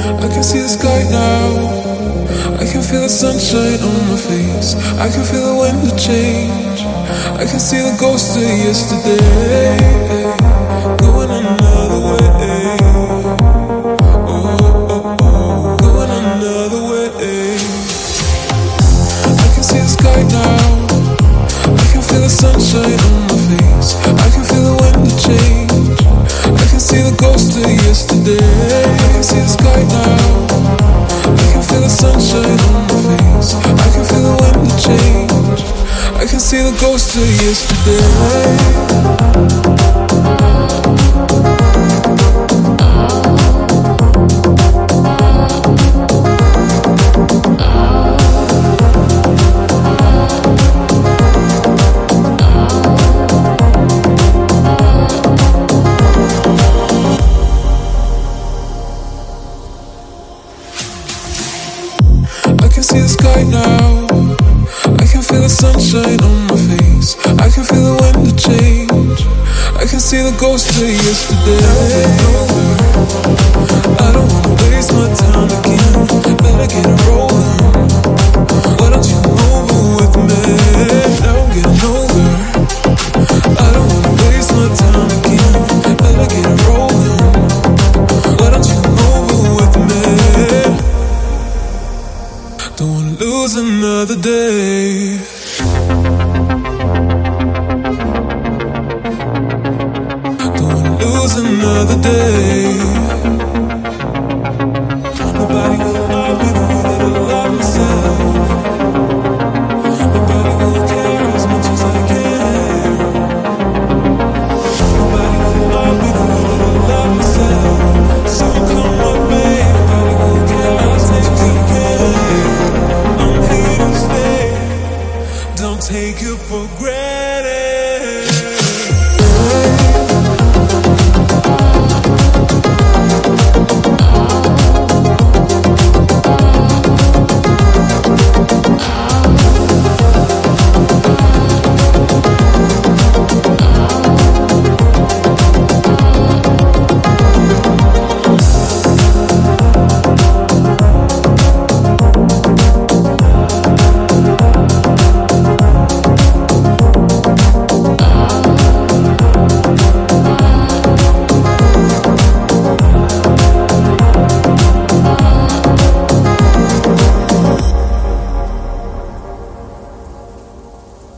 I can see the sky now. I can feel the sunshine on my face. I can feel the wind change. I can see the ghost of yesterday going another way. Oh, going another way. I can see the sky now. I can feel the sunshine on my face. I can feel the wind change. I can see the ghost of yesterday. I can see the sky now. I can feel the sunshine on my face. I can feel the wind change. I can see the ghost of yesterday. I can see the sky now. I can feel the sunshine on my face. I can feel the wind change. I can see the ghost of yesterday. I don't wanna waste my time again. Better get it rolling. Why don't you come over with me? Now I'm getting older. I don't wanna waste my time again. Better get it rolling. Why don't you come over with me? Don't wanna lose another day. Don't wanna lose another day.